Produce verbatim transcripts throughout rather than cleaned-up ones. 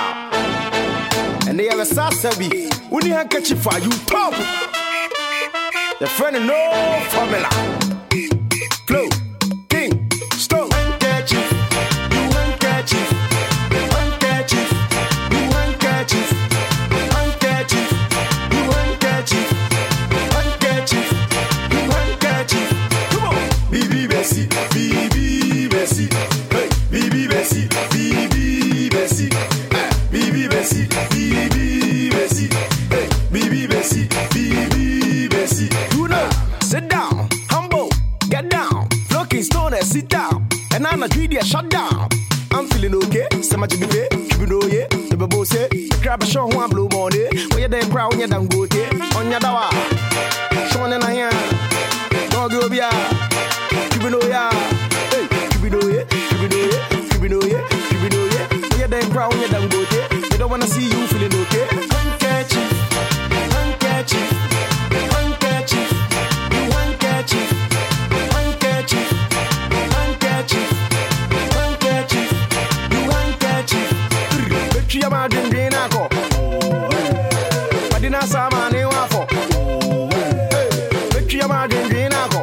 And they have a sasabi. When you handkerchief for you pop. The friend no formula. Flow, king, stone, handkerchief. You handkerchief. Handkerchief. You handkerchief. Handkerchief. You handkerchief. Handkerchief. You handkerchief. Come on. Bibi Bessie. Bibi Bessie. Hey. Bibi Bessie. Bibi Bessie. Bibi Bessie. Bibi Bessie. Hey. Bibi Bessie. Bibi Bessie. You know. Sit down. Humble. Get down. Flocking stone and sit down. And I'm a greedy shut down. I'm feeling okay. So much to be you know, yeah. The babo say, grab a show one blue money. Where you then crown your damn goatee. On your dawa. Sean and I am. Don't go be a. You know, yeah. Hey, you know, yeah. You know, yeah. You know, yeah. You know, yeah. Where you then crown your damn goatee. You don't want to see you feeling okay. Handkerchief. Handkerchief. Handkerchief. Handkerchief. Handkerchief. Handkerchief. Handkerchief. You handkerchief. Betri ya ma din din ako. Padina sama ne wafo. Betri ya ma din din ako.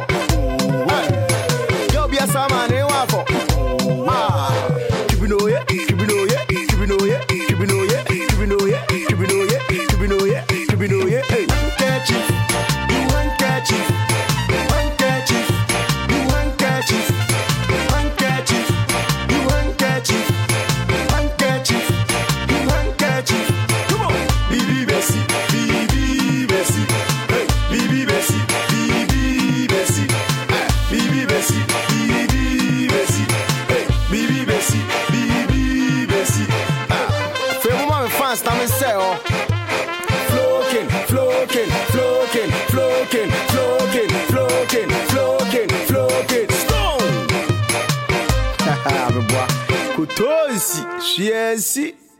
Yo bia sama ne wafo. Ah, kibinoye, kibinoye, kibinoye, kibinoye, kibinoye, kibinoye, kibinoye, kibinoye. Hey, handkerchief. You handkerchief. Handkerchief. You handkerchief. Handkerchief. You handkerchief. Handkerchief. You handkerchief. Come on. Bibi Bessie. Bibi Bessie. Hey. Bibi Bessie. Bibi Bessie. Ah. Bibi Bessie. Bibi Bessie. Hey. Bibi Bessie. Bibi Bessie. Ah. Fais moi mes fans, t'as mes sœurs. Floating, floating, floating, floating, floating, floating, floating, floating. Stone. Haha, me bois. Couteau ici, chien ici.